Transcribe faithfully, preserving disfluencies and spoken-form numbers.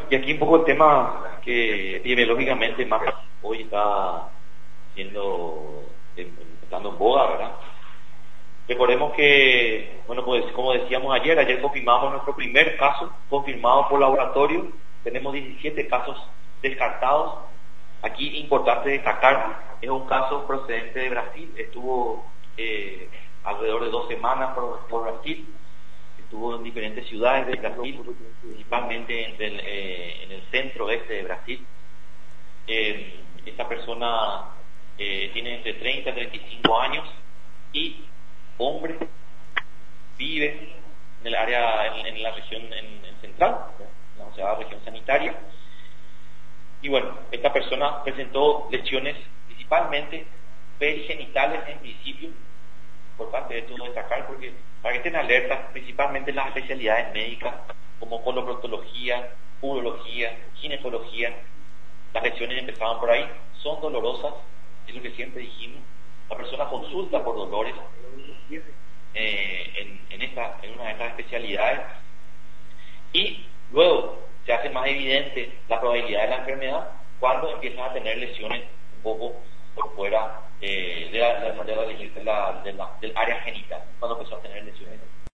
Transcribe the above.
y aquí un poco el tema que epidemiológicamente más hoy está siendo, estando en boga, ¿verdad? Recordemos que, bueno, pues como decíamos ayer, ayer confirmamos nuestro primer caso, confirmado por laboratorio, tenemos diecisiete casos descartados. Aquí importante destacar, es un caso procedente de Brasil, estuvo eh, alrededor de dos semanas por, por Brasil, estuvo en diferentes ciudades de Brasil, principalmente en el, eh, en el centro este de Brasil. Eh, esta persona eh, tiene entre treinta y treinta y cinco años y hombre, vive en el área, en, en la región en, en central, en la onceava región sanitaria. Y bueno, esta persona presentó lesiones principalmente perigenitales en principio, por parte de esto destacar, porque para que estén alertas, principalmente en las especialidades médicas, como coloproctología, urología, ginecología, las lesiones empezaban por ahí, son dolorosas, es lo que siempre dijimos. La persona consulta por dolores eh, en, en, esta, en una de estas especialidades y luego se hace más evidente la probabilidad de la enfermedad cuando empiezan a tener lesiones un poco por fuera eh, de la, de la, de la, de la, de la, del área genital, cuando empezó a tener lesiones